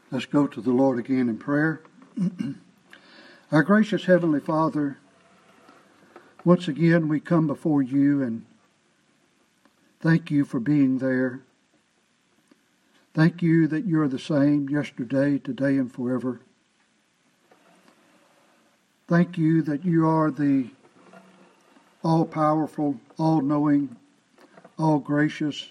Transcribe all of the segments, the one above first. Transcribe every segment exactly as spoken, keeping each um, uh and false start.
Let's go to the Lord again in prayer. Our gracious Heavenly Father, once again we come before you and thank you for being there. Thank you that you're the same yesterday, today, and forever. Thank you that you are the all-powerful, all-knowing, all-gracious,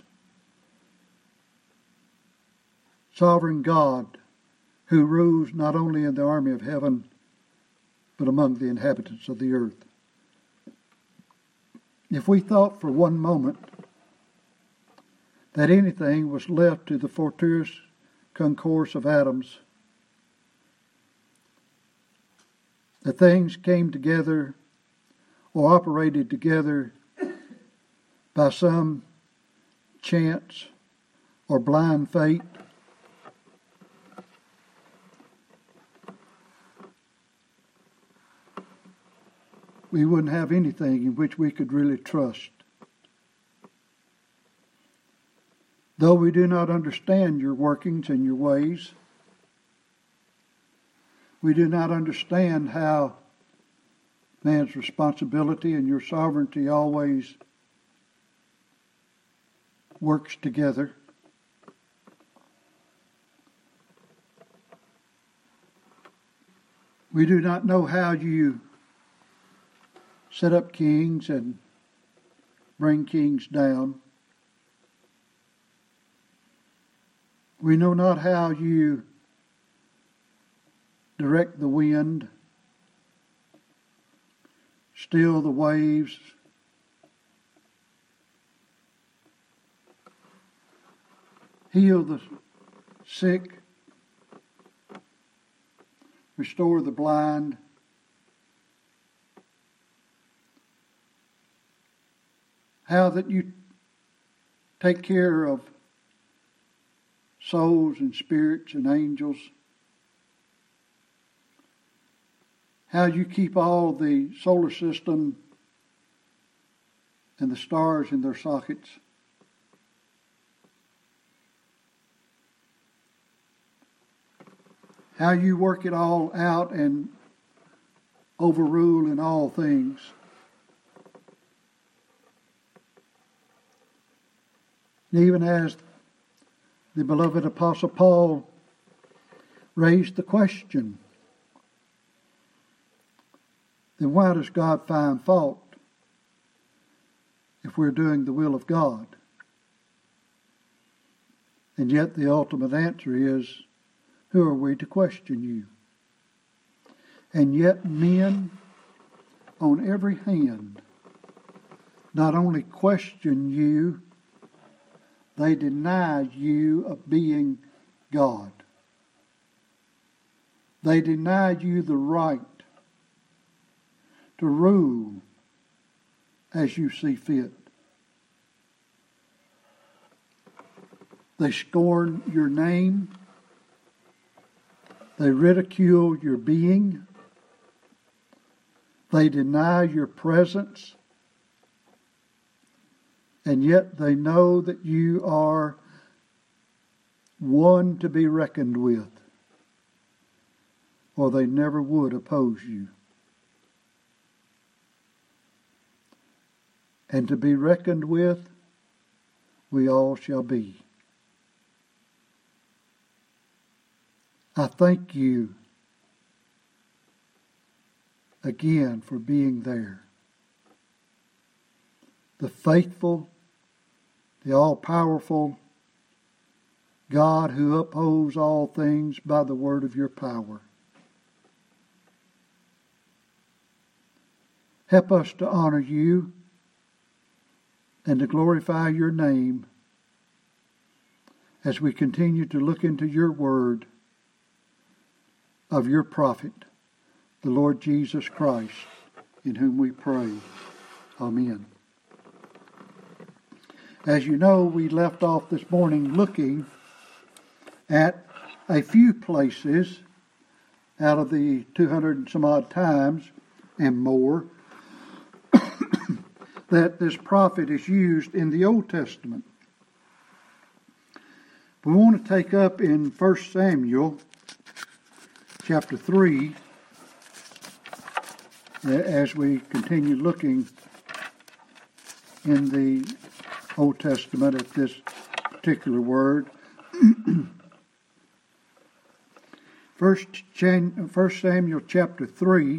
sovereign God who rules not only in the army of heaven, but among the inhabitants of the earth. If we thought for one moment that anything was left to the fortuitous concourse of atoms, that things came together or operated together by some chance or blind fate, we wouldn't have anything in which we could really trust. Though we do not understand your workings and your ways, we do not understand how man's responsibility and your sovereignty always works together. We do not know how you set up kings and bring kings down. We know not how you direct the wind, still the waves, heal the sick, restore the blind, how that you take care of souls and spirits and angels, how you keep all the solar system and the stars in their sockets. How you work it all out and overrule in all things. And even as the beloved Apostle Paul raised the question, then why does God find fault if we're doing the will of God? And yet the ultimate answer is, who are we to question you? And yet men on every hand not only question you, they deny you of being God. They deny you the right to rule as you see fit. They scorn your name. They ridicule your being. They deny your presence. And yet they know that you are one to be reckoned with, or they never would oppose you. And to be reckoned with, we all shall be. I thank you again for being there. The faithful, the all-powerful God who upholds all things by the word of your power. Help us to honor you and to glorify your name as we continue to look into your word of your prophet, the Lord Jesus Christ, in whom we pray. Amen. As you know, we left off this morning looking at a few places out of the two hundred and some odd times and more that this prophet is used in the Old Testament. We want to take up in First Samuel chapter three as we continue looking in the Old Testament at this particular word. First, First Samuel chapter three.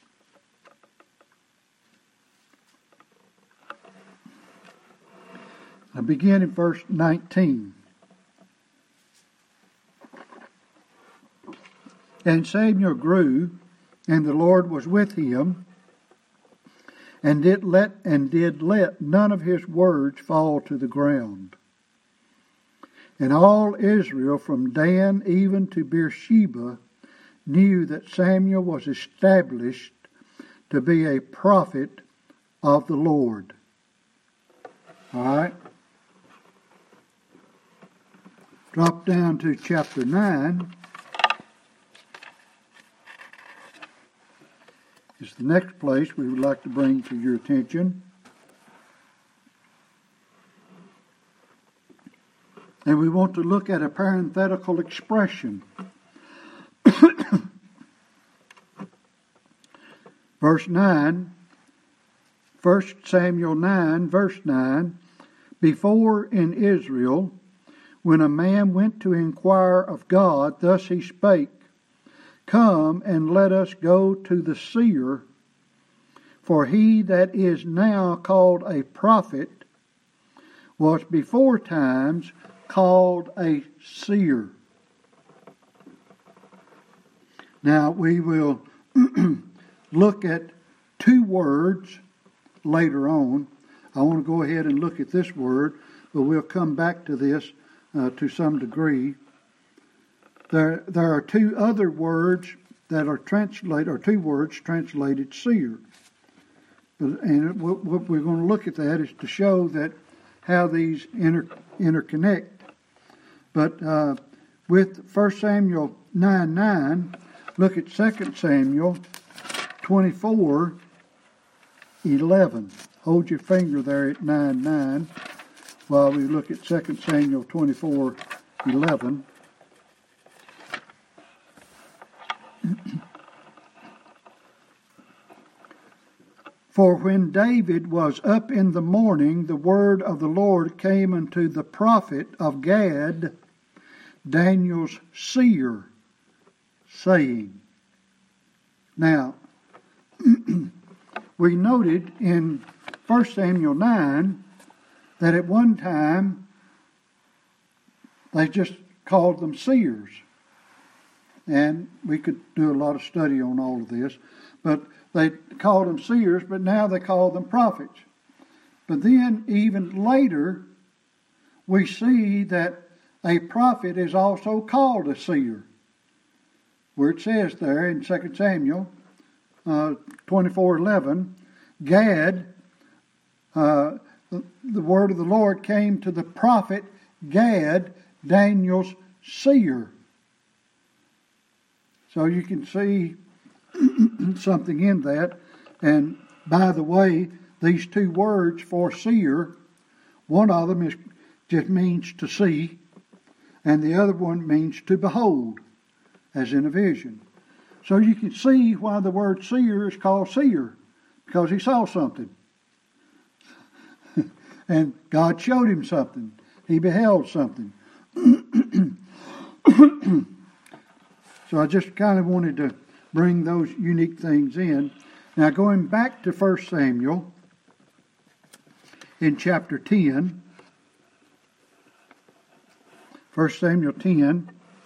I begin in verse nineteen. And Samuel grew, and the Lord was with him, and did let and did let none of his words fall to the ground. And all Israel, from Dan even to Beersheba, knew that Samuel was established to be a prophet of the Lord. All right. Drop down to chapter nine. It's the next place we would like to bring to your attention. And we want to look at a parenthetical expression. Verse nine, First Samuel nine, verse nine, before in Israel, when a man went to inquire of God, thus he spake, Come and let us go to the seer, for he that is now called a prophet was before times called a seer. Now we will look at two words later on. I want to go ahead and look at this word, but we'll come back to this uh, to some degree. There, there are two other words that are translated, or two words translated seer. And what we're going to look at that is to show that how these inter, interconnect. But uh, with First Samuel nine nine, look at Second Samuel twenty-four eleven. Hold your finger there at nine nine while we look at Second Samuel twenty-four eleven. For when David was up in the morning, the word of the Lord came unto the prophet of Gad, Daniel's seer, saying. Now, we noted in First Samuel nine that at one time they just called them seers. And we could do a lot of study on all of this. But they called them seers, but now they call them prophets. But then even later, we see that a prophet is also called a seer. Where it says there in Second Samuel uh, twenty-four eleven, Gad, uh, the, the word of the Lord came to the prophet Gad, Daniel's seer. So you can see something in that. And by the way, these two words for seer, one of them is just means to see, and the other one means to behold, as in a vision. So you can see why the word seer is called seer, because he saw something. And God showed him something. He beheld something. So I just kind of wanted to bring those unique things in. Now going back to First Samuel in chapter ten, First Samuel ten,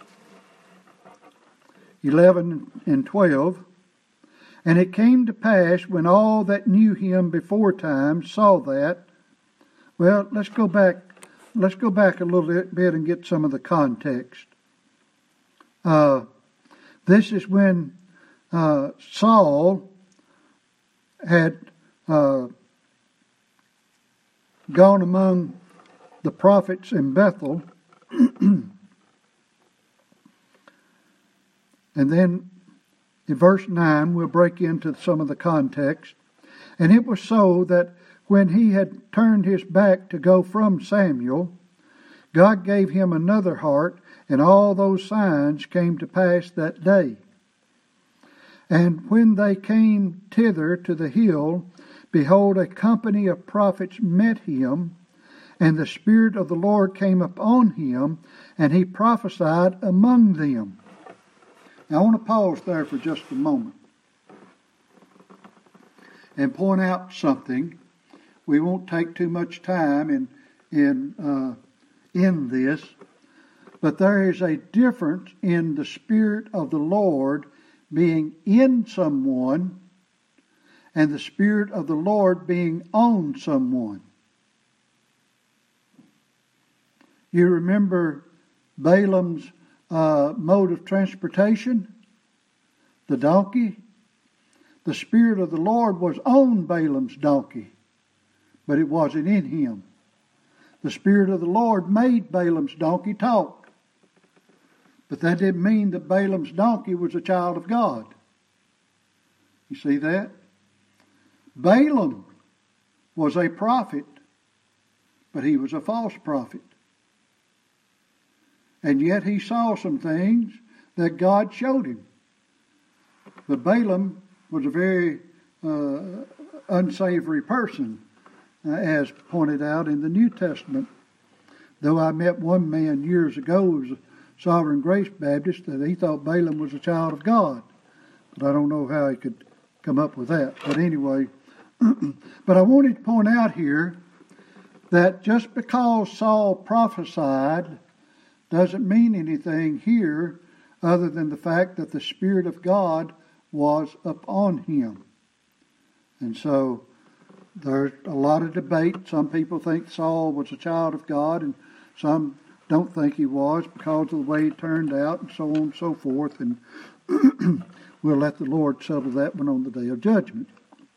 eleven and twelve, and it came to pass when all that knew him before time saw that. Well, let's go back. Let's go back a little bit and get some of the context. Uh, This is when uh, Saul had uh, gone among the prophets in Bethel. And then in verse nine, we'll break into some of the context. And it was so that when he had turned his back to go from Samuel, God gave him another heart, and all those signs came to pass that day. And when they came thither to the hill, behold, a company of prophets met him, and the Spirit of the Lord came upon him, and he prophesied among them. Now I want to pause there for just a moment and point out something. We won't take too much time in in uh, in this, but there is a difference in the Spirit of the Lord being in someone and the Spirit of the Lord being on someone. You remember Balaam's uh, mode of transportation? The donkey? The Spirit of the Lord was on Balaam's donkey, but it wasn't in him. The Spirit of the Lord made Balaam's donkey talk, but that didn't mean that Balaam's donkey was a child of God. You see that? Balaam was a prophet, but he was a false prophet. And yet he saw some things that God showed him. But Balaam was a very uh, unsavory person, uh, as pointed out in the New Testament. Though I met one man years ago who was a Sovereign Grace Baptist, that he thought Balaam was a child of God. But I don't know how he could come up with that. But anyway, but I wanted to point out here that just because Saul prophesied doesn't mean anything here other than the fact that the Spirit of God was upon him. And so there's a lot of debate. Some people think Saul was a child of God, and some don't think he was because of the way he turned out, and so on and so forth. And we'll let the Lord settle that one on the day of judgment.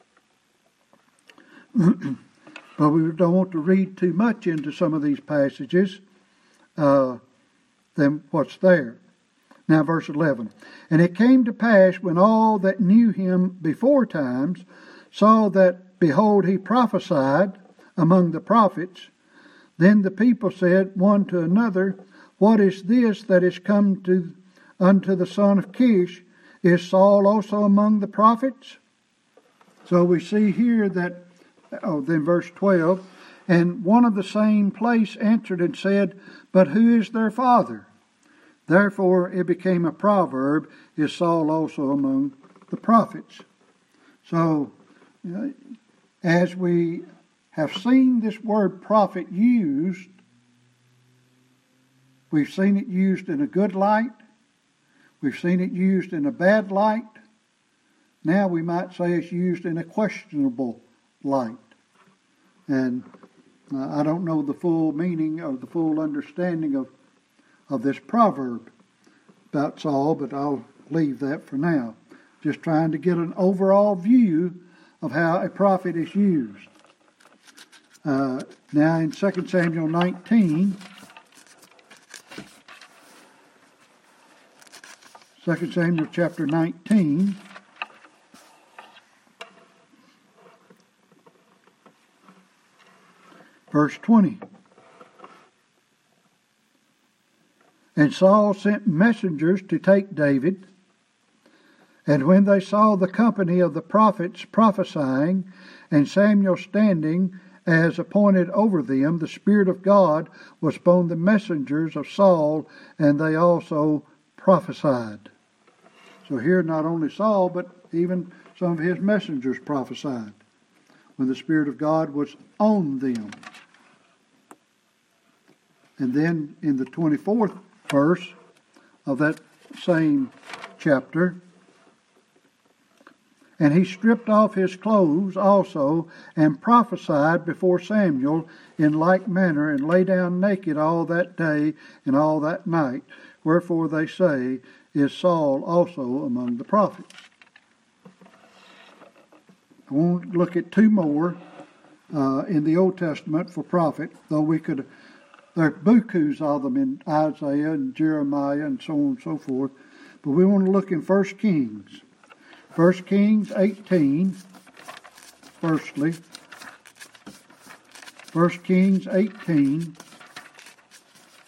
But we don't want to read too much into some of these passages uh, than what's there. Now, verse eleven. And it came to pass when all that knew him before times saw that, behold, he prophesied among the prophets, then the people said one to another, what is this that is come to unto the son of Kish? Is Saul also among the prophets? So we see here that, oh, then verse twelve, and one of the same place answered and said, but who is their father? Therefore it became a proverb, is Saul also among the prophets? So, uh, as we have seen this word prophet used, we've seen it used in a good light, we've seen it used in a bad light, now we might say it's used in a questionable light. And uh, I don't know the full meaning or the full understanding of of this proverb about Saul, but I'll leave that for now. Just trying to get an overall view of how a prophet is used. Uh, now in Second Samuel nineteen, Second Samuel chapter nineteen, verse twenty. And Saul sent messengers to take David. And when they saw the company of the prophets prophesying, and Samuel standing as appointed over them, the Spirit of God was upon the messengers of Saul, and they also prophesied. So here not only Saul, but even some of his messengers prophesied when the Spirit of God was on them. And then in the twenty-fourth verse of that same chapter, and he stripped off his clothes also, and prophesied before Samuel in like manner, and lay down naked all that day and all that night. Wherefore they say, is Saul also among the prophets? I won't look at two more uh, in the Old Testament for prophet, though we could. There are bukus of them in Isaiah and Jeremiah and so on and so forth. But we want to look in First Kings. First Kings eighteen, firstly. First Kings eighteen.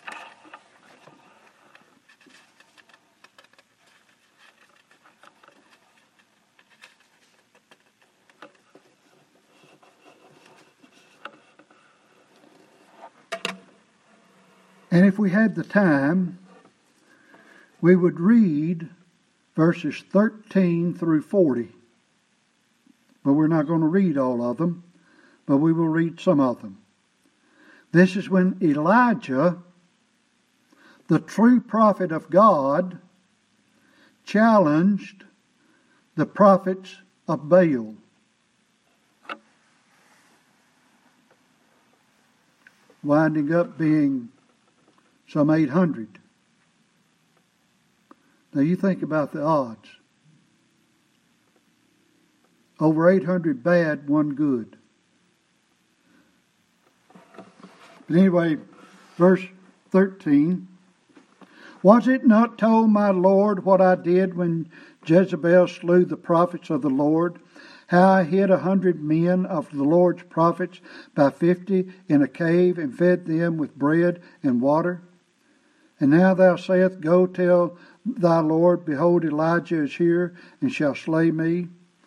And if we had the time, we would read verses thirteen through forty. But we're not going to read all of them, but we will read some of them. This is when Elijah, the true prophet of God, challenged the prophets of Baal. Winding up being some eight hundred. Now you think about the odds. Over eight hundred bad, one good. But anyway, verse thirteen. Was it not told my Lord what I did when Jezebel slew the prophets of the Lord? How I hid a hundred men of the Lord's prophets by fifty in a cave and fed them with bread and water? And now thou sayest, Go tell thy Lord, behold, Elijah is here and shall slay me.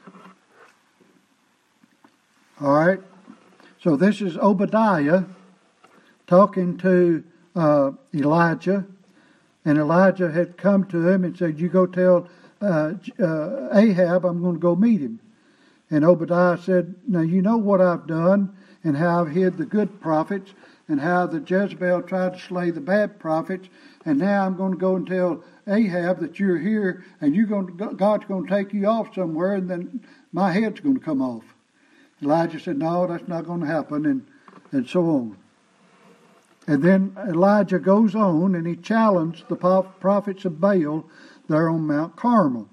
All right. So this is Obadiah talking to uh, Elijah. And Elijah had come to him and said, you go tell uh, uh, Ahab I'm going to go meet him. And Obadiah said, now you know what I've done and how I've hid the good prophets and how the Jezebel tried to slay the bad prophets. And now I'm going to go and tell Ahab that you're here and you're going to, God's going to take you off somewhere and then my head's going to come off. Elijah said, no, that's not going to happen, and, and so on. And then Elijah goes on and he challenged the prophets of Baal there on Mount Carmel.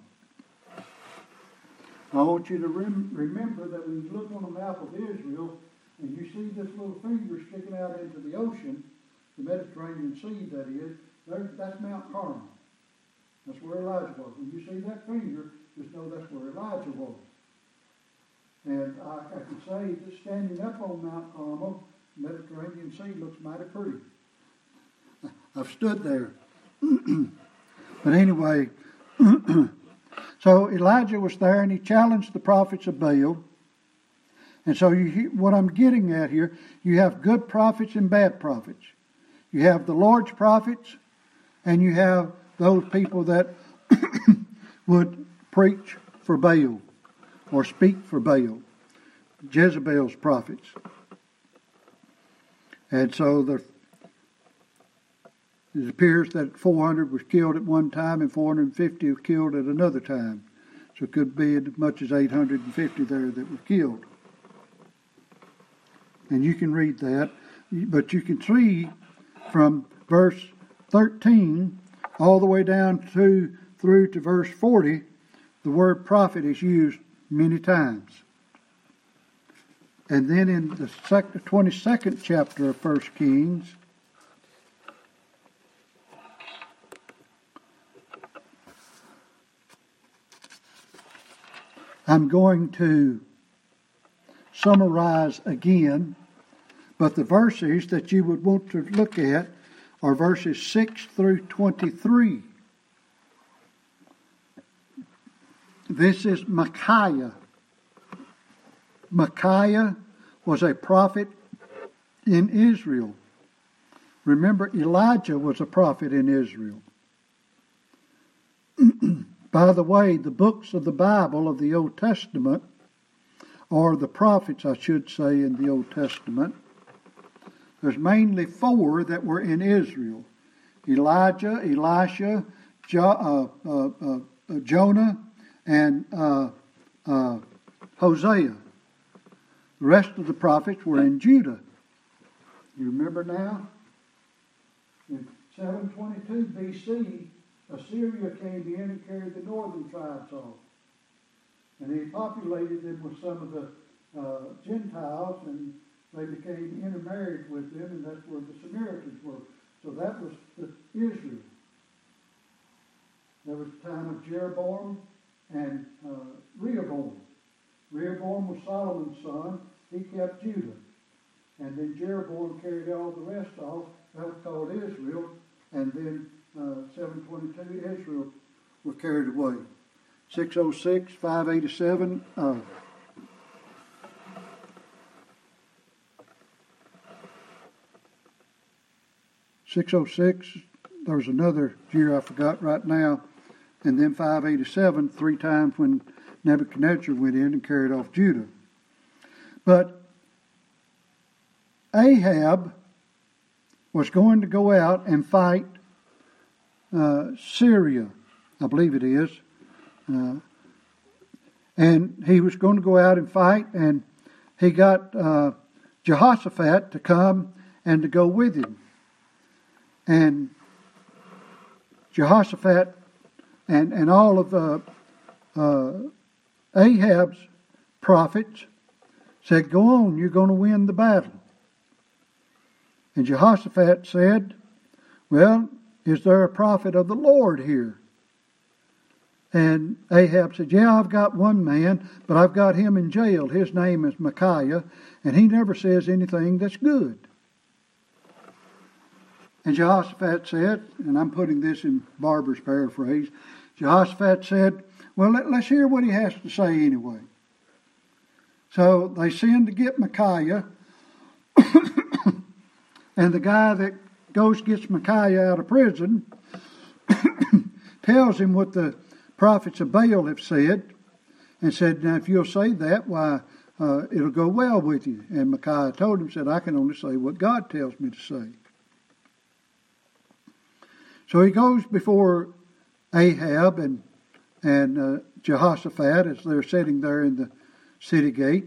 I want you to rem- remember that when you look on the map of Israel and you see this little finger sticking out into the ocean, the Mediterranean Sea that is, there, that's Mount Carmel. That's where Elijah was. When you see that finger, just know that's where Elijah was. And I, I can say that standing up on Mount Carmel, the Mediterranean Sea looks mighty pretty. I've stood there. But anyway, so Elijah was there and he challenged the prophets of Baal. And so you, what I'm getting at here, you have good prophets and bad prophets. You have the Lord's prophets and you have those people that would preach for Baal or speak for Baal, Jezebel's prophets. And so the, it appears that four hundred was killed at one time and four hundred fifty were killed at another time. So it could be as much as eight hundred fifty there that were killed. And you can read that. But you can see from verse thirteen all the way down to through to verse forty, the word prophet is used many times. And then in the twenty-second chapter of First Kings, I'm going to summarize again, but the verses that you would want to look at are verses six through twenty-three. This is Micaiah. Micaiah was a prophet in Israel. Remember, Elijah was a prophet in Israel. By the way, the books of the Bible of the Old Testament, or the prophets, I should say, in the Old Testament, there's mainly four that were in Israel. Elijah, Elisha, jo- uh, uh, uh, Jonah, and uh, uh, Hosea. The rest of the prophets were in Judah. You remember now? In seven twenty-two B C, Assyria came in and carried the northern tribes off. And he populated them with some of the uh, Gentiles, and they became intermarried with them, and that's where the Samaritans were. So that was the Israel. There was the time of Jeroboam and uh, Rehoboam. Rehoboam was Solomon's son. He kept Judah. And then Jeroboam carried all the rest off. That was called Israel. And then uh, seven twenty-two, Israel were carried away. six oh six, five eighty-seven. Uh, six oh six, there was another year I forgot right now, and then five eighty-seven, three times when Nebuchadnezzar went in and carried off Judah. But Ahab was going to go out and fight uh, Syria, I believe it is. Uh, and he was going to go out and fight, and he got uh, Jehoshaphat to come and to go with him. And Jehoshaphat and, and all of uh, uh, Ahab's prophets said, "Go on, you're going to win the battle." And Jehoshaphat said, "Well, is there a prophet of the Lord here?" And Ahab said, "Yeah, I've got one man, but I've got him in jail. His name is Micaiah, and he never says anything that's good." And Jehoshaphat said, and I'm putting this in Barber's paraphrase, Jehoshaphat said, "Well, let, let's hear what he has to say anyway." So they send to get Micaiah, and the guy that goes gets Micaiah out of prison tells him what the prophets of Baal have said, and said, "Now if you'll say that, why, uh, it'll go well with you." And Micaiah told him, said, "I can only say what God tells me to say." So he goes before Ahab and and uh, Jehoshaphat as they're sitting there in the city gate.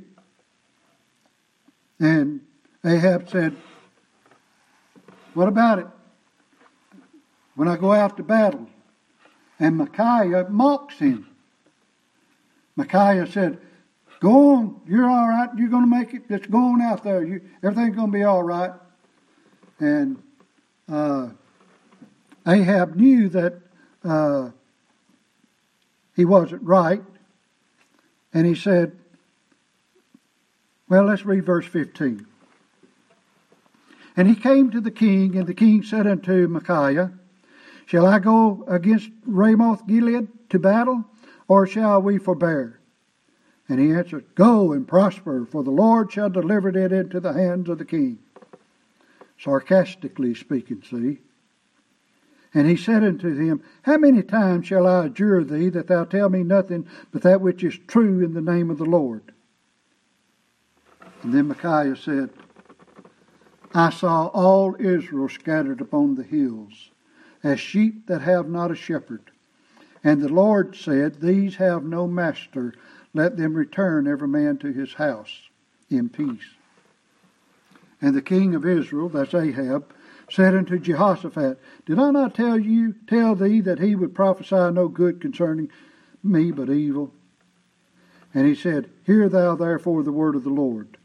And Ahab said, "What about it when I go out to battle?" And Micaiah mocks him. Micaiah said, "Go on, you're all right, you're going to make it, just go on out there, you, everything's going to be all right." And uh, Ahab knew that uh, he wasn't right, and he said, well, let's read verse fifteen. "And he came to the king, and the king said unto Micaiah, Shall I go against Ramoth Gilead to battle, or shall we forbear? And he answered, Go and prosper, for the Lord shall deliver it into the hands of the king." Sarcastically speaking, see. And he said unto him, How many times shall I adjure thee that thou tell me nothing but that which is true in the name of the Lord? And then Micaiah said, I saw all Israel scattered upon the hills, as sheep that have not a shepherd. And the Lord said, These have no master, let them return every man to his house in peace. And the king of Israel, that's Ahab, said unto Jehoshaphat, Did I not tell you, tell thee that he would prophesy no good concerning me, but evil? And he said, Hear thou therefore the word of the Lord.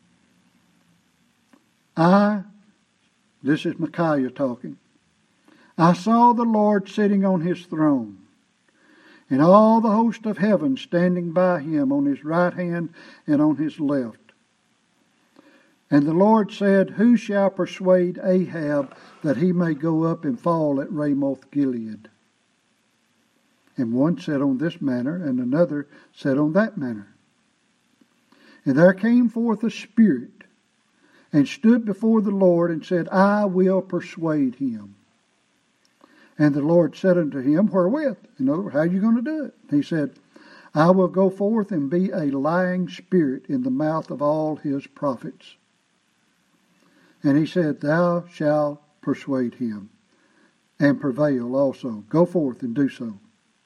I, this is Micaiah talking, I saw the Lord sitting on his throne, and all the host of heaven standing by him on his right hand and on his left. And the Lord said, Who shall persuade Ahab that he may go up and fall at Ramoth Gilead? And one said on this manner, and another said on that manner. And there came forth a spirit, and stood before the Lord, and said, I will persuade him. And the Lord said unto him, Wherewith? In other words, how are you going to do it? He said, I will go forth and be a lying spirit in the mouth of all his prophets. And he said, Thou shalt persuade him, and prevail also. Go forth and do so.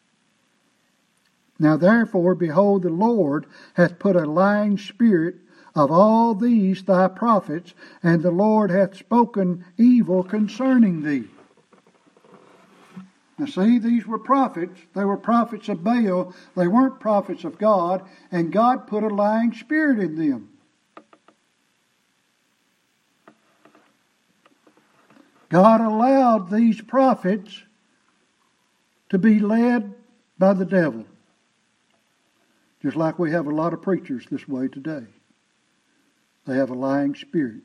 Now therefore, behold, the Lord hath put a lying spirit of all these thy prophets, and the Lord hath spoken evil concerning thee. Now see, these were prophets. They were prophets of Baal. They weren't prophets of God, and God put a lying spirit in them. God allowed these prophets to be led by the devil. Just like we have a lot of preachers this way today. They have a lying spirit.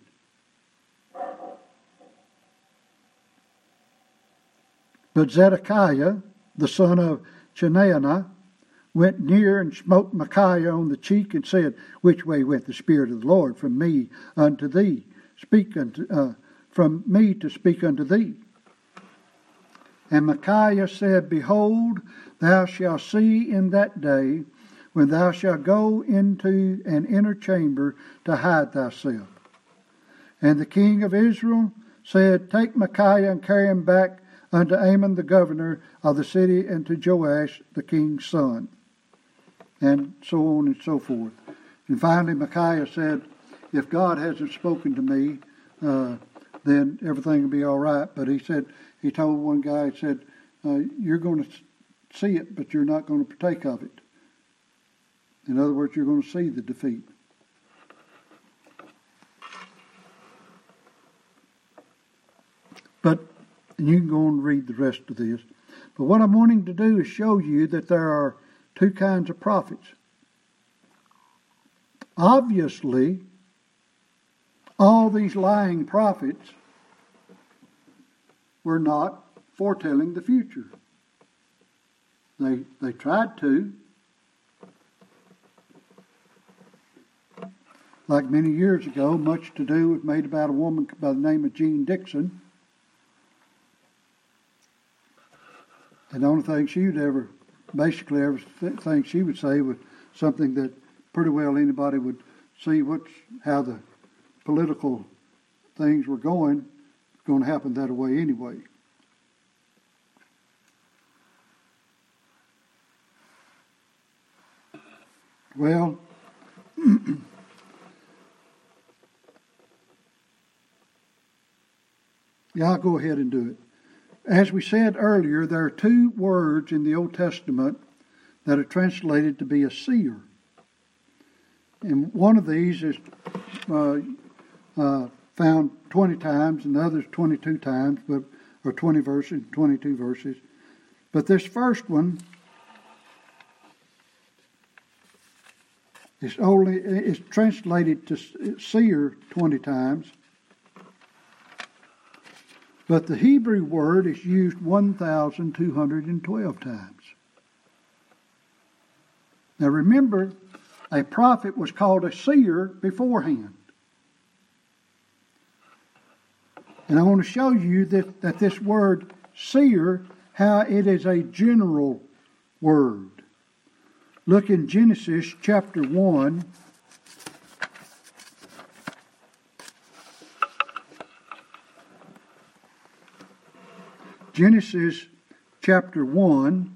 But Zedekiah, the son of Chenaanah, went near and smote Micaiah on the cheek and said, Which way went the Spirit of the Lord from me unto thee? Speak unto, uh, from me to speak unto thee? And Micaiah said, Behold, thou shalt see in that day, when thou shalt go into an inner chamber to hide thyself. And the king of Israel said, Take Micaiah and carry him back unto Amon the governor of the city, and to Joash the king's son. And so on and so forth. And finally Micaiah said, If God hasn't spoken to me, uh, then everything will be all right. But he said, he told one guy, he said, uh, you're going to see it, but you're not going to partake of it. In other words, you're going to see the defeat. But and you can go and read the rest of this. But what I'm wanting to do is show you that there are two kinds of prophets. Obviously, all these lying prophets were not foretelling the future. They they tried to. Like many years ago, much to do was made about a woman by the name of Jean Dixon. And the only thing she would ever, basically everything she would say was something that pretty well anybody would see what's, how the political things were going, going to happen that way anyway. Well, yeah, I'll go ahead and do it. As we said earlier, there are two words in the Old Testament that are translated to be a seer. And one of these is uh, uh, found twenty times, and the other is twenty-two times, but or twenty verses, twenty-two verses. But this first one is only is translated to seer twenty times. But the Hebrew word is used one thousand two hundred twelve times. Now remember, a prophet was called a seer beforehand. And I want to show you that, that this word seer, how it is a general word. Look in Genesis chapter one. Genesis chapter one,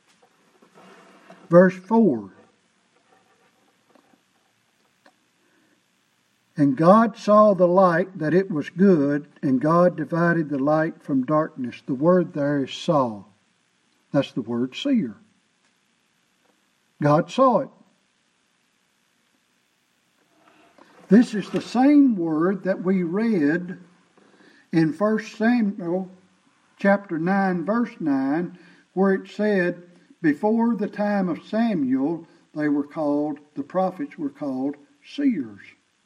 verse four. And God saw the light that it was good, and God divided the light from darkness. The word there is saw. That's the word seer. God saw it. This is the same word that we read in First Samuel chapter nine, verse nine, where it said, before the time of Samuel, they were called, the prophets were called seers.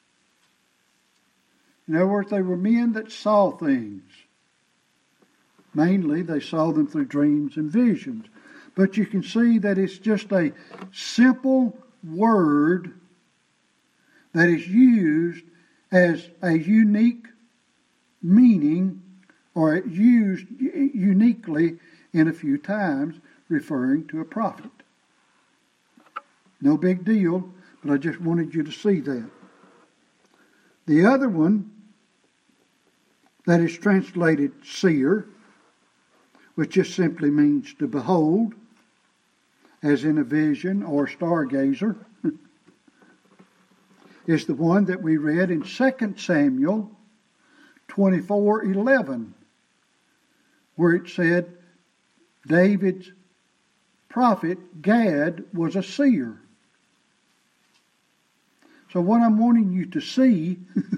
In other words, they were men that saw things. Mainly, they saw them through dreams and visions. But you can see that it's just a simple word that is used as a unique meaning, or used uniquely in a few times, referring to a prophet. No big deal, but I just wanted you to see that. The other one that is translated seer, which just simply means to behold, as in a vision or stargazer, is the one that we read in Second Samuel twenty-four eleven, where it said David's prophet Gad was a seer. So what I'm wanting you to see,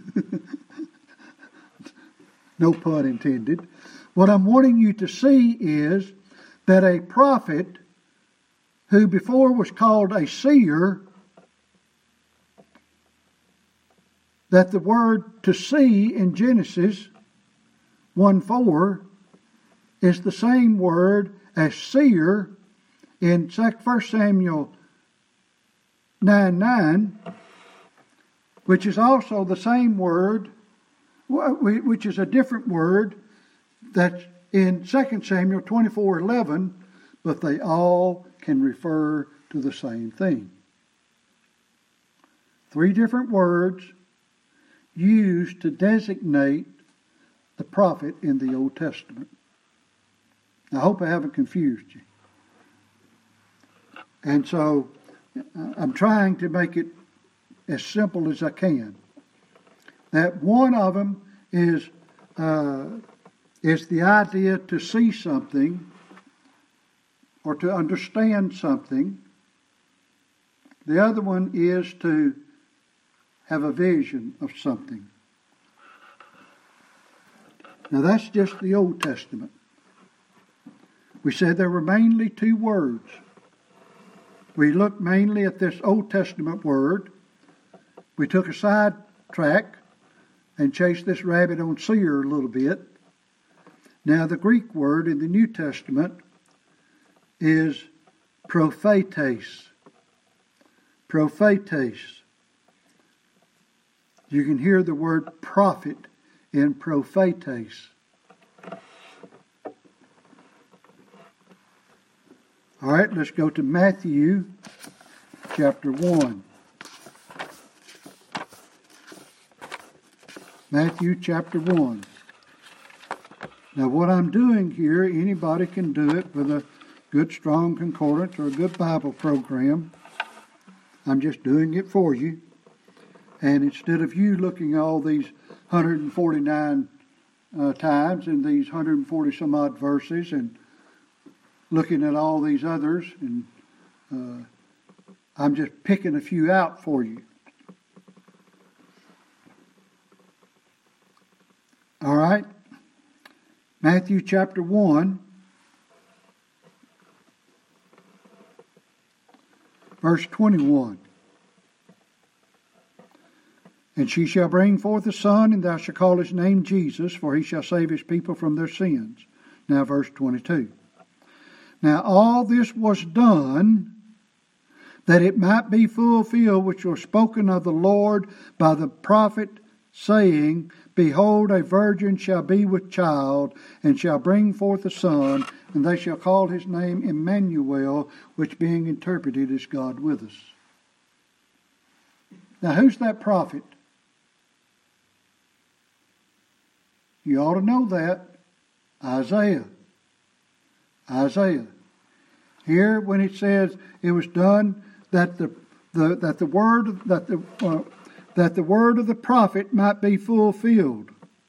no pun intended, what I'm wanting you to see is that a prophet who before was called a seer, that the word to see in Genesis one four is the same word as seer in First Samuel nine nine, which is also the same word which is a different word that's in Second Samuel twenty-four eleven, but they all can refer to the same thing. Three different words used to designate the prophet in the Old Testament. I hope I haven't confused you. And so I'm trying to make it as simple as I can. That one of them is uh, is the idea to see something or to understand something. The other one is to have a vision of something. Now that's just the Old Testament. We said there were mainly two words. We looked mainly at this Old Testament word. We took a side track and chased this rabbit on seer a little bit. Now the Greek word in the New Testament is prophetes. Prophetes. You can hear the word prophet in prophetes. All right, let's go to Matthew chapter one. Matthew chapter one. Now what I'm doing here, anybody can do it with a good strong concordance or a good Bible program. I'm just doing it for you. And instead of you looking all these one hundred forty-nine uh, times and these one hundred forty some odd verses and looking at all these others, and uh, I'm just picking a few out for you. All right. Matthew chapter one, verse twenty-one. And she shall bring forth a son, and thou shalt call his name Jesus, for he shall save his people from their sins. Now verse twenty-two. Now all this was done that it might be fulfilled which was spoken of the Lord by the prophet, saying, Behold, a virgin shall be with child, and shall bring forth a son, and they shall call his name Emmanuel, which being interpreted is God with us. Now who's that prophet? You ought to know that. Isaiah. Isaiah. Here, when it says it was done that the, the that the word that the uh, that the word of the prophet might be fulfilled,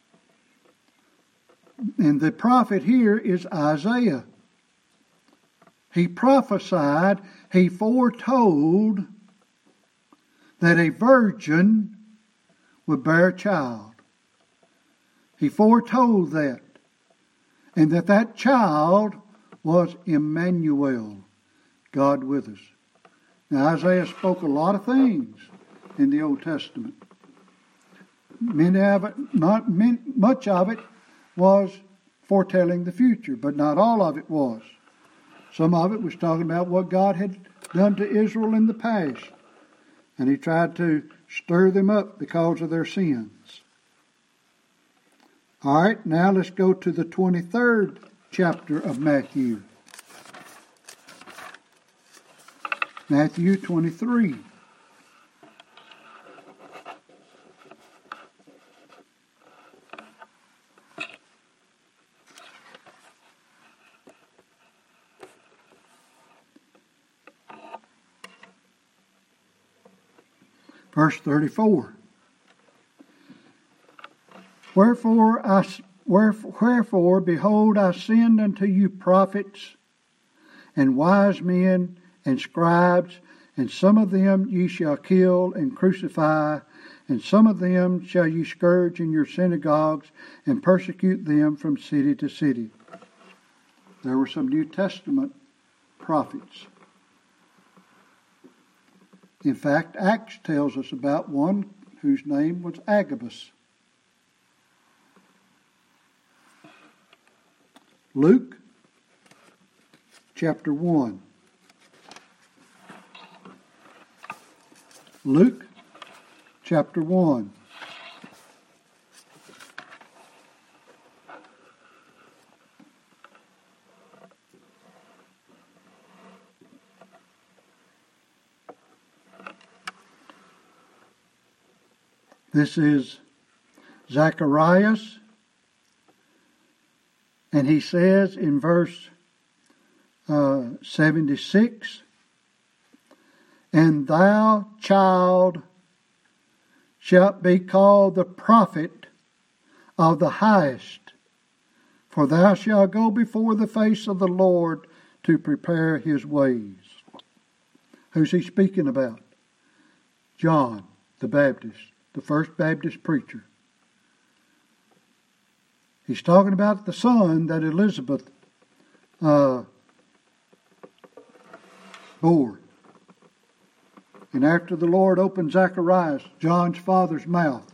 and the prophet here is Isaiah. He prophesied, he foretold that a virgin would bear a child. He foretold that, and that that child was Emmanuel, God with us. Now Isaiah spoke a lot of things in the Old Testament. Many of it, not many, much of it was foretelling the future, but not all of it was. Some of it was talking about what God had done to Israel in the past, and he tried to stir them up because of their sins. All right, now let's go to the twenty-third chapter of Matthew. Matthew twenty-three. Verse thirty-four. Wherefore, I, wherefore, behold, I send unto you prophets and wise men and scribes, and some of them ye shall kill and crucify, and some of them shall ye scourge in your synagogues, and persecute them from city to city. There were some New Testament prophets. In fact, Acts tells us about one whose name was Agabus. Luke chapter one. Luke chapter one. This is Zacharias. And he says in verse uh, seventy-six, "And thou, child, shalt be called the prophet of the highest, for thou shalt go before the face of the Lord to prepare his ways." Who's he speaking about? John the Baptist, the first Baptist preacher. He's talking about the son that Elizabeth uh, bore. And after the Lord opened Zacharias, John's father's mouth,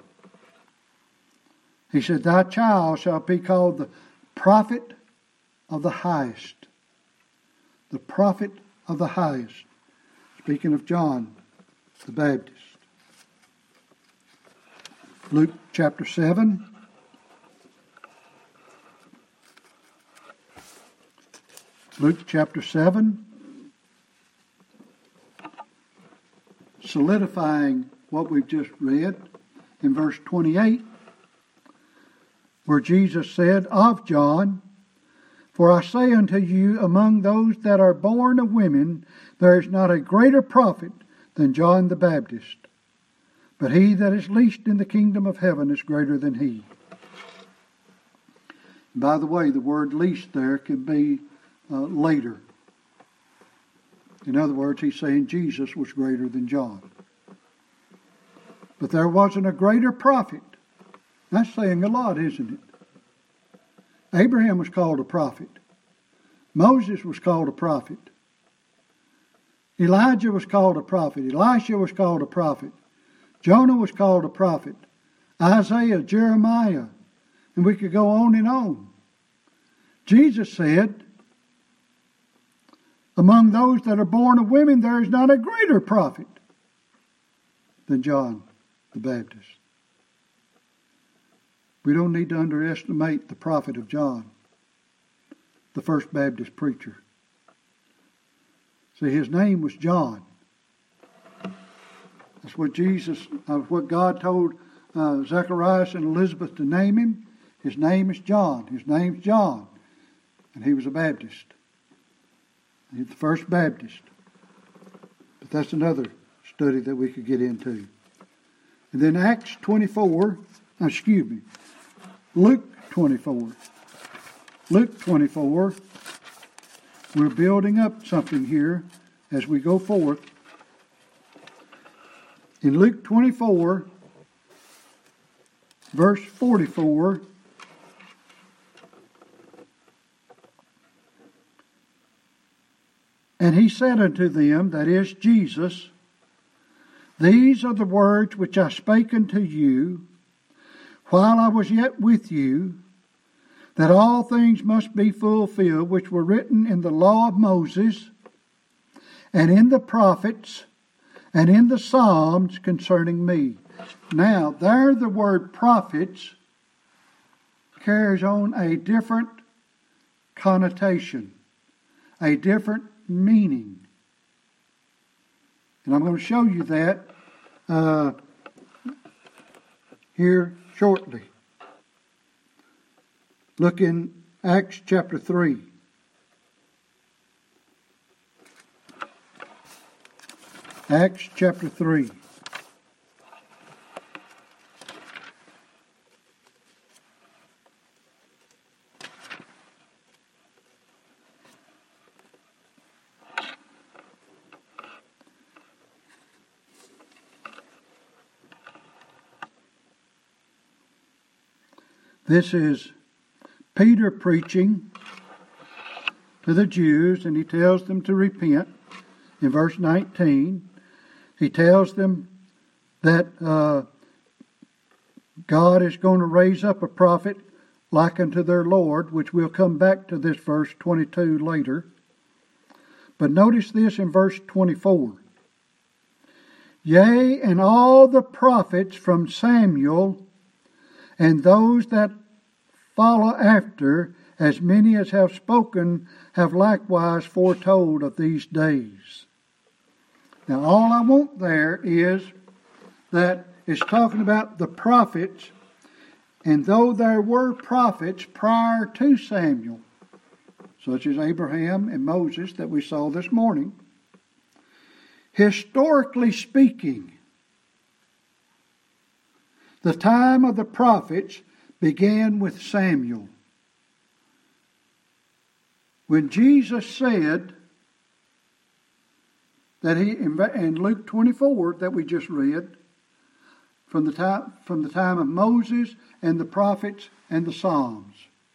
he said, "Thy child shall be called the prophet of the highest." The prophet of the highest. Speaking of John the Baptist. Luke chapter seven. Luke chapter seven. Solidifying what we've just read in verse twenty-eight, where Jesus said of John, "For I say unto you, among those that are born of women, there is not a greater prophet than John the Baptist. But he that is least in the kingdom of heaven is greater than he." By the way, the word least there can be uh, later. In other words, he's saying Jesus was greater than John. But there wasn't a greater prophet. That's saying a lot, isn't it? Abraham was called a prophet. Moses was called a prophet. Elijah was called a prophet. Elisha was called a prophet. Jonah was called a prophet. Isaiah, Jeremiah, and we could go on and on. Jesus said, "Among those that are born of women, there is not a greater prophet than John the Baptist." We don't need to underestimate the prophet of John, the first Baptist preacher. See, his name was John. That's what Jesus, uh, what God told uh, Zacharias and Elizabeth to name him. His name is John. His name's John. And he was a Baptist. He's the first Baptist. But that's another study that we could get into. And then Acts twenty-four, excuse me, Luke twenty-four. Luke twenty-four, we're building up something here as we go forth. In Luke twenty-four, verse forty-four, "And he said unto them," that is Jesus, "These are the words which I spake unto you while I was yet with you, that all things must be fulfilled which were written in the law of Moses, and in the prophets, and in the Psalms concerning me." Now, there the word prophets carries on a different connotation, a different meaning. And I'm going to show you that uh, here shortly. Look in Acts chapter three. Acts chapter three. This is Peter preaching to the Jews, and he tells them to repent. In verse nineteen, he tells them that uh, God is going to raise up a prophet like unto their Lord, which we'll come back to this verse twenty-two later. But notice this in verse twenty-four. "Yea, and all the prophets from Samuel and those that follow after, as many as have spoken, have likewise foretold of these days." Now, all I want there is that it's talking about the prophets. And though there were prophets prior to Samuel, such as Abraham and Moses that we saw this morning, historically speaking, the time of the prophets began with Samuel. When Jesus said that he, in Luke twenty-four that we just read, from the time, from the time of Moses and the prophets and the Psalms.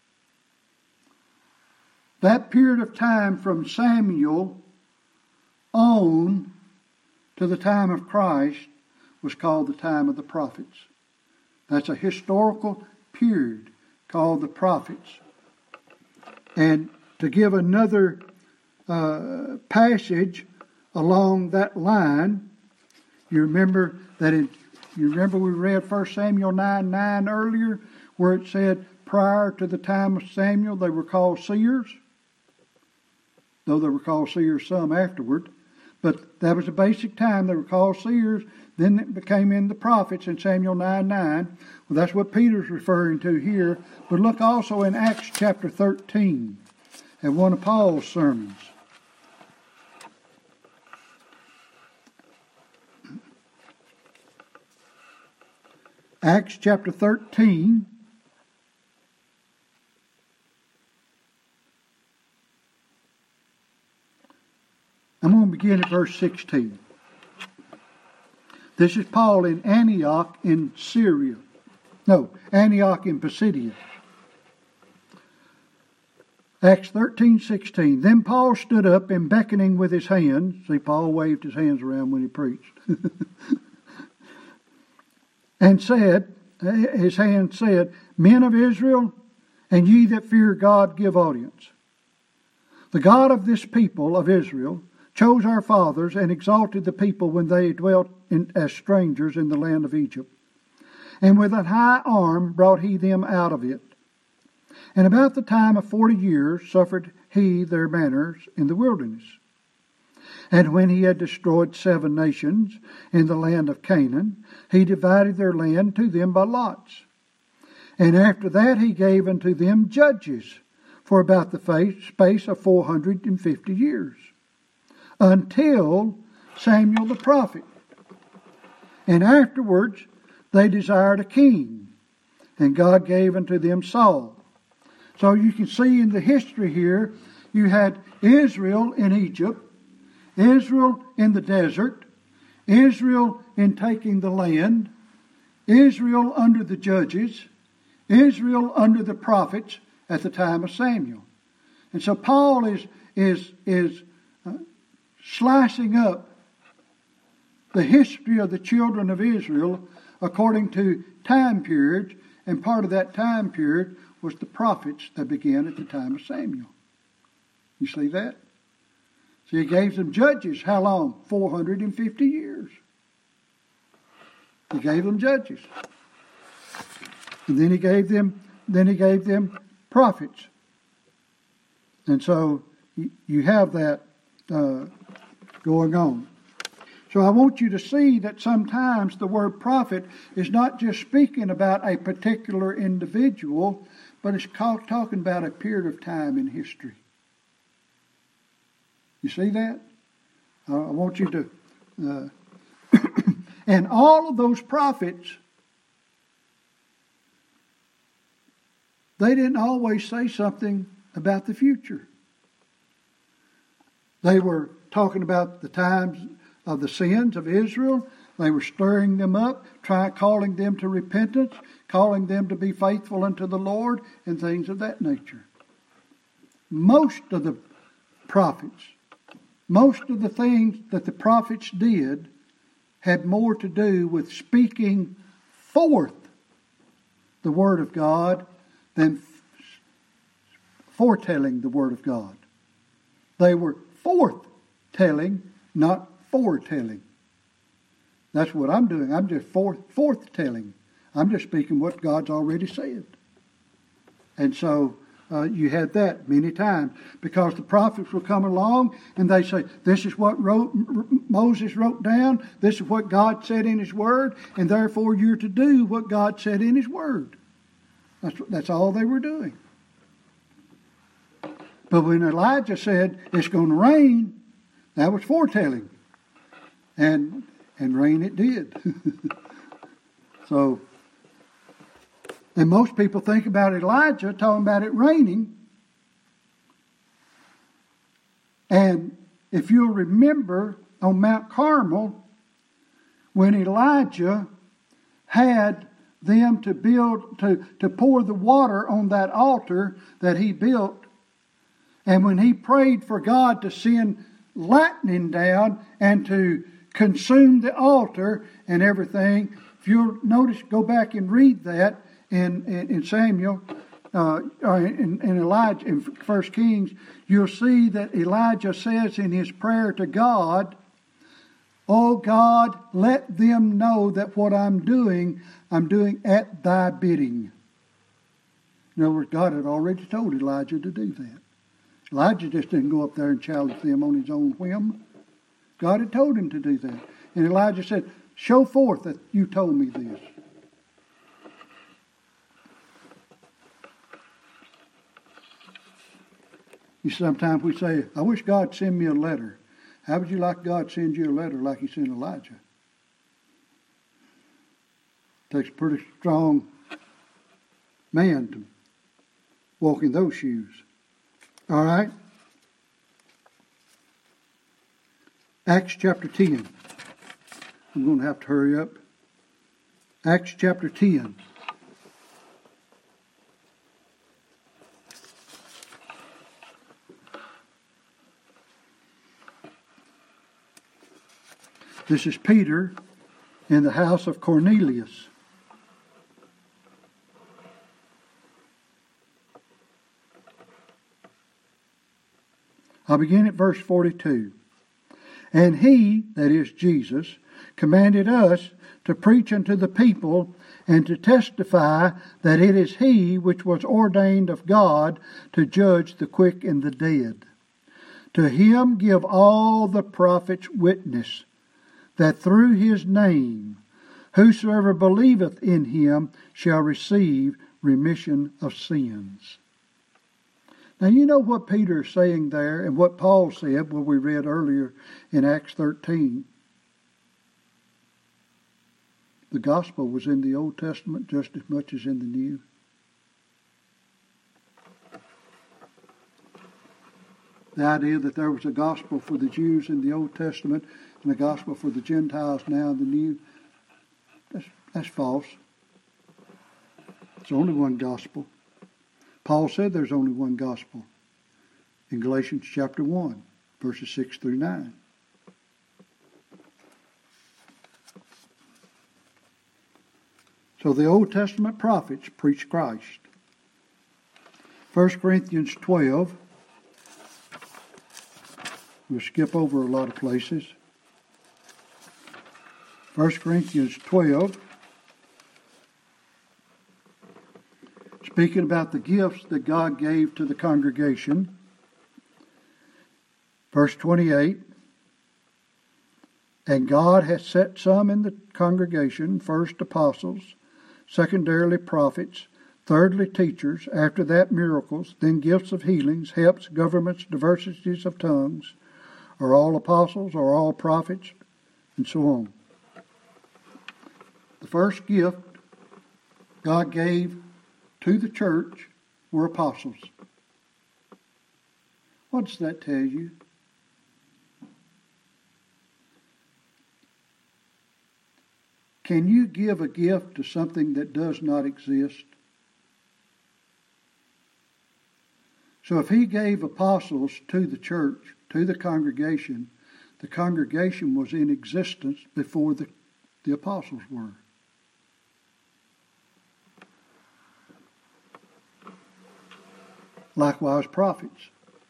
That period of time from Samuel on to the time of Christ was called the time of the prophets. That's a historical period called the prophets. And to give another uh, passage along that line, you remember that in You remember we read First Samuel nine nine earlier, where it said prior to the time of Samuel they were called seers, though they were called seers some afterward. But that was the basic time. They were called seers. Then it became in the prophets in Samuel nine nine. Well, that's what Peter's referring to here. But look also in Acts chapter thirteen at one of Paul's sermons. Acts chapter thirteen. I'm going to begin at verse sixteen. This is Paul in Antioch in Syria. No, Antioch in Pisidia. Acts thirteen sixteen. Then Paul stood up and beckoning with his hands. See, Paul waved his hands around when he preached. And said, his hand said, Men of Israel, and ye that fear God, give audience. The God of this people of Israel chose our fathers and exalted the people when they dwelt in, as strangers in the land of Egypt. And with an high arm brought he them out of it. And about the time of forty years suffered he their manners in the wilderness. And when he had destroyed seven nations in the land of Canaan, he divided their land to them by lots. And after that he gave unto them judges for about the space of four hundred and fifty years, until Samuel the prophet. And afterwards they desired a king, and God gave unto them Saul. So you can see in the history here, you had Israel in Egypt, Israel in the desert, Israel in taking the land, Israel under the judges, Israel under the prophets at the time of Samuel. And so Paul is, is, is uh, slicing up the history of the children of Israel according to time periods, and part of that time period was the prophets that began at the time of Samuel. You see that? So he gave them judges. How long? four hundred fifty years. He gave them judges. And then he gave them, then he gave them prophets. And so you have that uh, going on. So I want you to see that sometimes the word prophet is not just speaking about a particular individual, but it's called, talking about a period of time in history. You see that? Uh, I want you to... Uh, and all of those prophets, they didn't always say something about the future. They were talking about the times of the sins of Israel. They were stirring them up, trying, calling them to repentance, calling them to be faithful unto the Lord, and things of that nature. Most of the prophets, most of the things that the prophets did had more to do with speaking forth the Word of God than foretelling the Word of God. They were forth-telling, not foretelling. That's what I'm doing. I'm just forth, forth-telling. I'm just speaking what God's already said. And so uh, you had that many times because the prophets will come along and they say, this is what wrote, Moses wrote down, this is what God said in His Word, and therefore you're to do what God said in His Word. That's, that's all they were doing. But when Elijah said, it's going to rain, that was foretelling. And, and rain it did. So, and most people think about Elijah talking about it raining. And if you'll remember on Mount Carmel, when Elijah had them to build, to, to pour the water on that altar that he built, and when he prayed for God to send lightning down and to consume the altar and everything, if you'll notice, go back and read that, In, in, in Samuel, uh, or in, in Elijah, in First Kings, you'll see that Elijah says in his prayer to God, "Oh God, let them know that what I'm doing, I'm doing at thy bidding." In other words, God had already told Elijah to do that. Elijah just didn't go up there and challenge them on his own whim. God had told him to do that. And Elijah said, "Show forth that you told me this." Sometimes we say, I wish God send me a letter. How would you like God send you a letter like He sent Elijah? It takes a pretty strong man to walk in those shoes. All right? Acts chapter ten. I'm going to have to hurry up. Acts chapter ten. This is Peter in the house of Cornelius. I'll begin at verse forty-two. And he, that is Jesus, commanded us to preach unto the people and to testify that it is he which was ordained of God to judge the quick and the dead. To him give all the prophets witness, that through his name whosoever believeth in him shall receive remission of sins. Now you know what Peter is saying there and what Paul said, what we read earlier in Acts thirteen. The gospel was in the Old Testament just as much as in the New. The idea that there was a gospel for the Jews in the Old Testament and a gospel for the Gentiles now in the New, that's, that's false. There's only one gospel. Paul said there's only one gospel in Galatians chapter one, verses six through nine. So the Old Testament prophets preached Christ. First Corinthians twelve. We'll skip over a lot of places. First Corinthians twelve. Speaking about the gifts that God gave to the congregation. Verse twenty-eight. And God hath set some in the congregation, first apostles, secondarily prophets, thirdly teachers, after that miracles, then gifts of healings, helps, governments, diversities of tongues. Are all apostles, are all prophets, and so on. The first gift God gave to the church were apostles. What does that tell you? Can you give a gift to something that does not exist? So if he gave apostles to the church, to the congregation, the congregation was in existence before the, the apostles were. Likewise, prophets,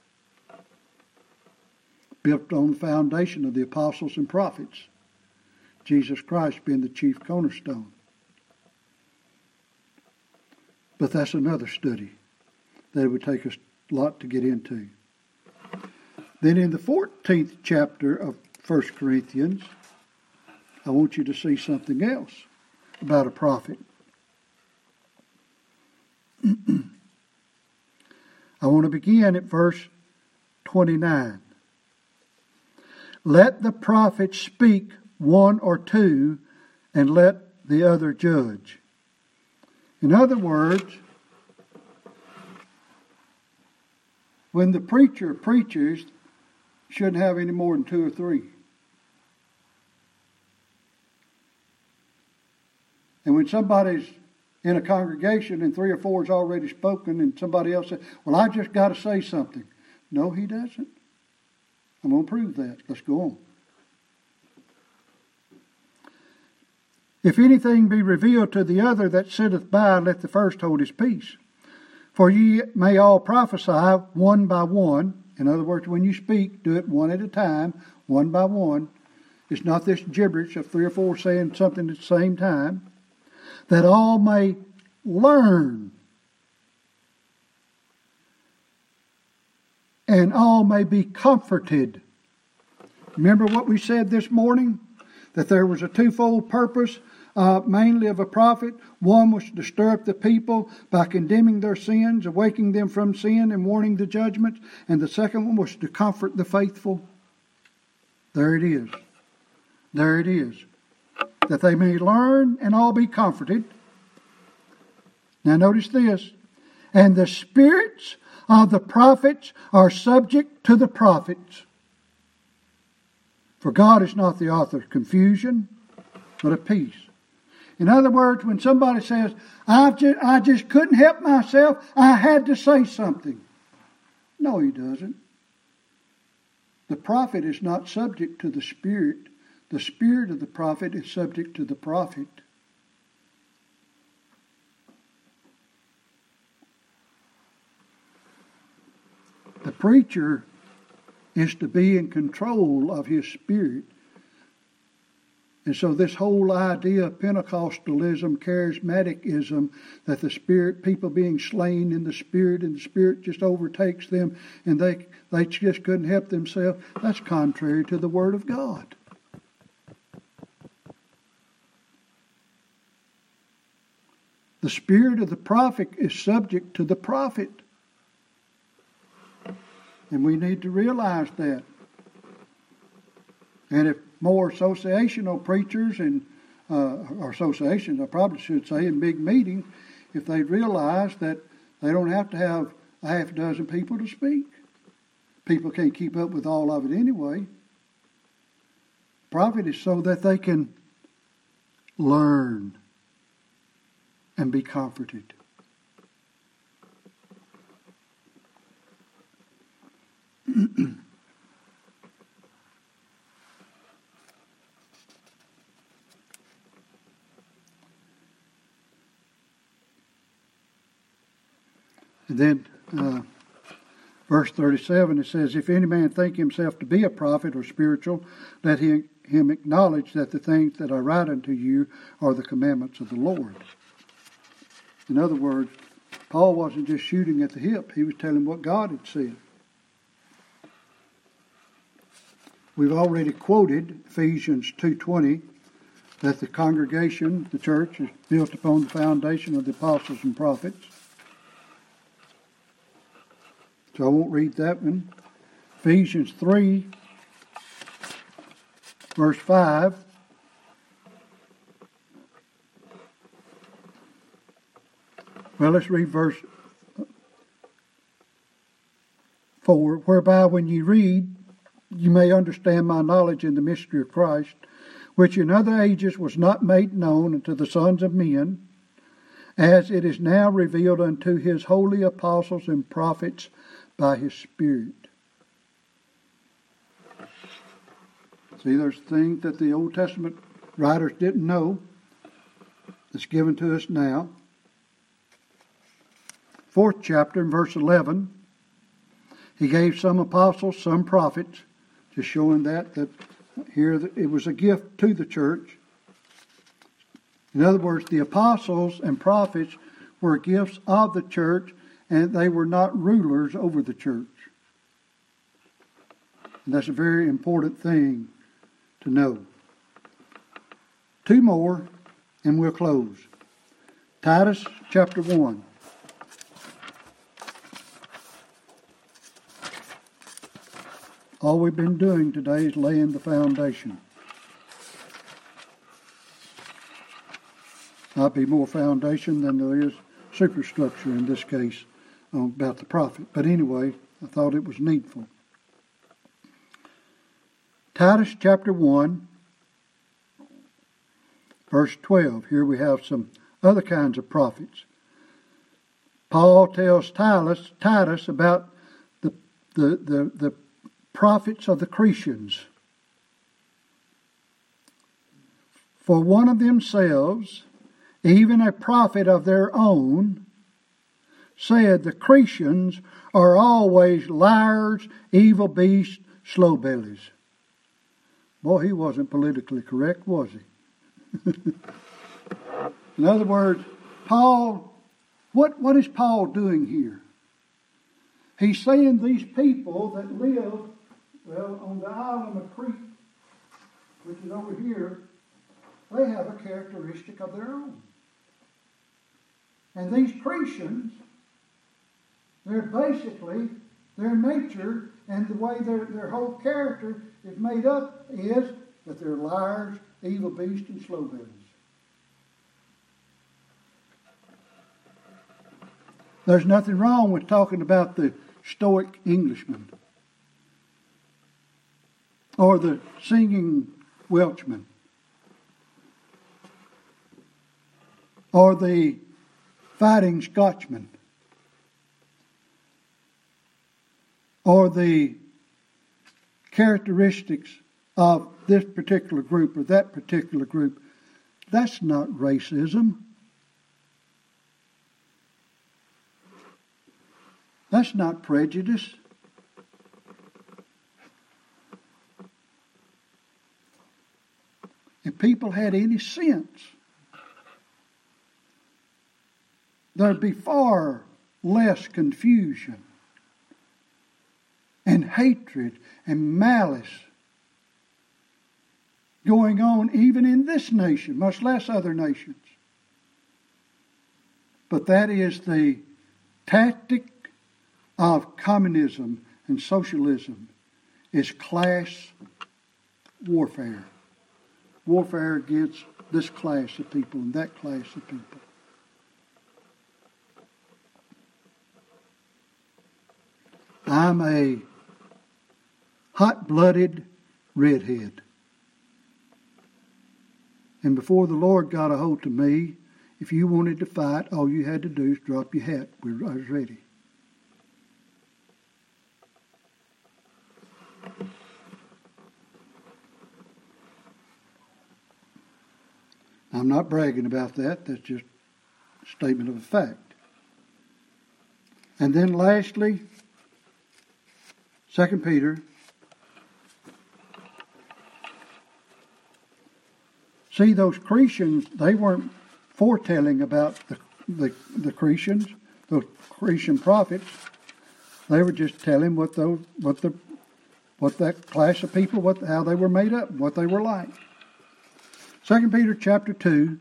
built on the foundation of the apostles and prophets, Jesus Christ being the chief cornerstone. But that's another study. that it would take us a lot to get into. Then in the fourteenth chapter of First Corinthians, I want you to see something else about a prophet. I want to begin at verse twenty-nine. Let the prophet speak one or two, and let the other judge. In other words, when the preacher preaches, shouldn't have any more than two or three. And when somebody's in a congregation and three or four has already spoken and somebody else says, well, I just got to say something. No, he doesn't. I'm going to prove that. Let's go on. If anything be revealed to the other that sitteth by, let the first hold his peace. For ye may all prophesy one by one. In other words, when you speak, do it one at a time, one by one. It's not this gibberish of three or four saying something at the same time. That all may learn. And all may be comforted. Remember what we said this morning? That there was a twofold purpose, uh, mainly of a prophet. One was to stir up the people by condemning their sins, awakening them from sin and warning the judgments. And the second one was to comfort the faithful. There it is. There it is. That they may learn and all be comforted. Now notice this. And the spirits of the prophets are subject to the prophets. For God is not the author of confusion, but of peace. In other words, when somebody says, I just, I just couldn't help myself, I had to say something. No, he doesn't. The prophet is not subject to the spirit. The spirit of the prophet is subject to the prophet. The preacher is to be in control of his spirit. And so this whole idea of Pentecostalism, charismaticism, that the spirit, people being slain in the spirit and the spirit just overtakes them and they, they just couldn't help themselves, that's contrary to the Word of God. The spirit of the prophet is subject to the prophet. And we need to realize that. And if more associational preachers and uh, or associations, I probably should say, in big meetings, if they realize that they don't have to have a half dozen people to speak. People can't keep up with all of it anyway. Prophet is so that they can learn and be comforted. And then uh, verse thirty-seven, it says, if any man think himself to be a prophet or spiritual, let him, him acknowledge that the things that I write unto you are the commandments of the Lord. In other words, Paul wasn't just shooting at the hip. He was telling what God had said. We've already quoted Ephesians two twenty, that the congregation, the church, is built upon the foundation of the apostles and prophets. So I won't read that one. Ephesians three, verse five. Well, let's read verse four. Whereby when ye read, you may understand my knowledge in the mystery of Christ, which in other ages was not made known unto the sons of men, as it is now revealed unto his holy apostles and prophets by his Spirit. See, there's things that the Old Testament writers didn't know that's given to us now. Fourth chapter, in verse eleven, he gave some apostles, some prophets, just showing that, that here it was a gift to the church. In other words, the apostles and prophets were gifts of the church, and they were not rulers over the church. And that's a very important thing to know. Two more, and we'll close. Titus chapter one. All we've been doing today is laying the foundation. Might be more foundation than there is superstructure in this case uh, about the prophet. But anyway, I thought it was needful. Titus chapter one, verse twelve. Here we have some other kinds of prophets. Paul tells Titus, Titus about the, the, the, the prophets of the Cretans. For one of themselves, even a prophet of their own, said the Cretans are always liars, evil beasts, slow bellies. Boy, he wasn't politically correct, was he? In other words, Paul, what, what is Paul doing here? He's saying these people that live, well, on the island of Crete, which is over here, they have a characteristic of their own. And these Cretans, they're basically, their nature and the way their, their whole character is made up is that they're liars, evil beasts, and slow bellies. There's nothing wrong with talking about the stoic Englishman or the singing Welshman or the fighting Scotchman or the characteristics of this particular group or that particular group. That's not racism. That's not prejudice. If people had any sense, there'd be far less confusion and hatred and malice going on even in this nation, much less other nations. But that is the tactic of communism and socialism, is class warfare. Warfare against this class of people and that class of people. I'm a hot-blooded redhead. And before the Lord got a hold of me, if you wanted to fight, all you had to do is drop your hat. I was ready. I'm not bragging about that. That's just a statement of a fact. And then lastly, Second Peter. See, those Cretans, they weren't foretelling about the, the, the Cretans, those Cretan prophets. They were just telling what those, what the, what that class of people, what how they were made up, what they were like. Second Peter chapter two.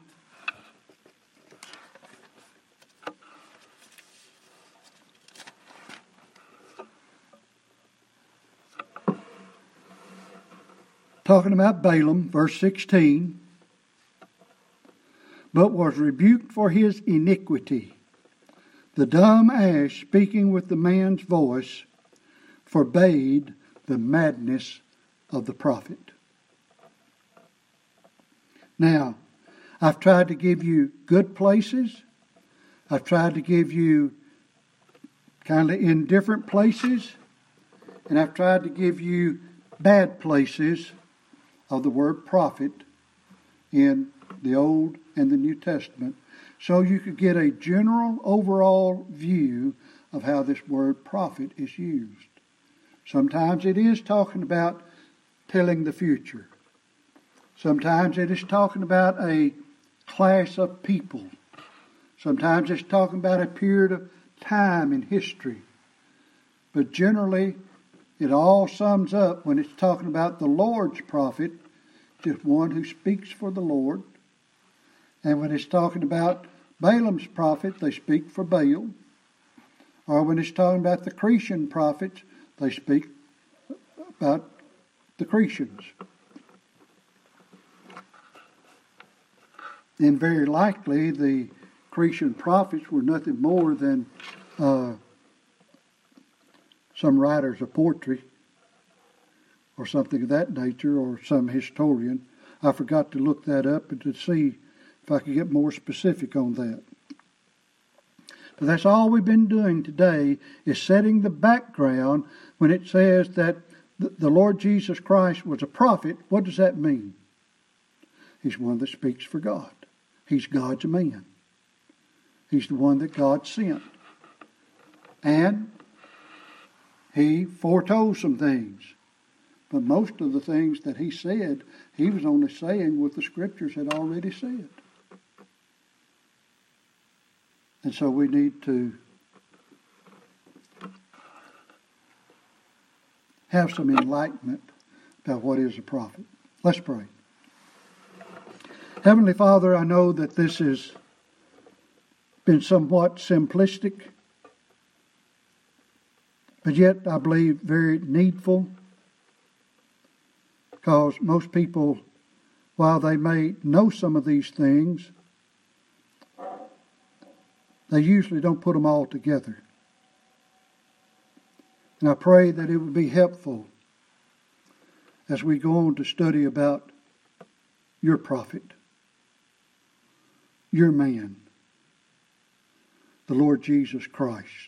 Talking about Balaam, verse sixteen. But was rebuked for his iniquity. The dumb ass, speaking with the man's voice, forbade the madness of the prophet. Now, I've tried to give you good places. I've tried to give you kind of indifferent places. And I've tried to give you bad places of the word prophet in the Old and the New Testament, so you could get a general overall view of how this word prophet is used. Sometimes it is talking about telling the future. Sometimes it is talking about a class of people. Sometimes it's talking about a period of time in history. But generally, it all sums up when it's talking about the Lord's prophet, just one who speaks for the Lord. And when it's talking about Balaam's prophet, they speak for Baal. Or when it's talking about the Cretan prophets, they speak about the Cretans. And very likely the Cretan prophets were nothing more than uh, some writers of poetry or something of that nature, or some historian. I forgot to look that up and to see if I could get more specific on that. But that's all we've been doing today, is setting the background. When it says that the Lord Jesus Christ was a prophet, what does that mean? He's one that speaks for God. He's God's man. He's the one that God sent. And he foretold some things. But most of the things that he said, he was only saying what the Scriptures had already said. And so we need to have some enlightenment about what is a prophet. Let's pray. Heavenly Father, I know that this has been somewhat simplistic, but yet I believe very needful, because most people, while they may know some of these things, they usually don't put them all together. And I pray that it would be helpful as we go on to study about your prophet, your man, the Lord Jesus Christ.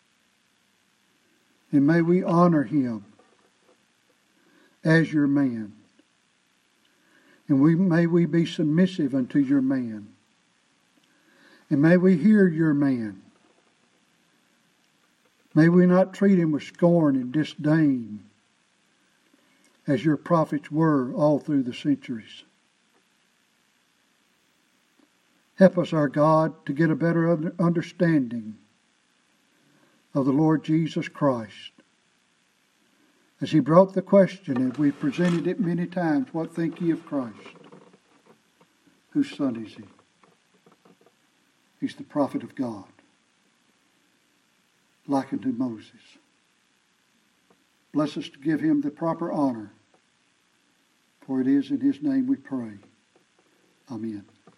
And may we honor him as your man. And we may we be submissive unto your man. And may we hear your man. May we not treat him with scorn and disdain, as your prophets were all through the centuries. Help us, our God, to get a better understanding of the Lord Jesus Christ. As he brought the question, and we've presented it many times, what think ye of Christ? Whose son is he? He's the prophet of God, like unto Moses. Bless us to give him the proper honor, for it is in his name we pray. Amen.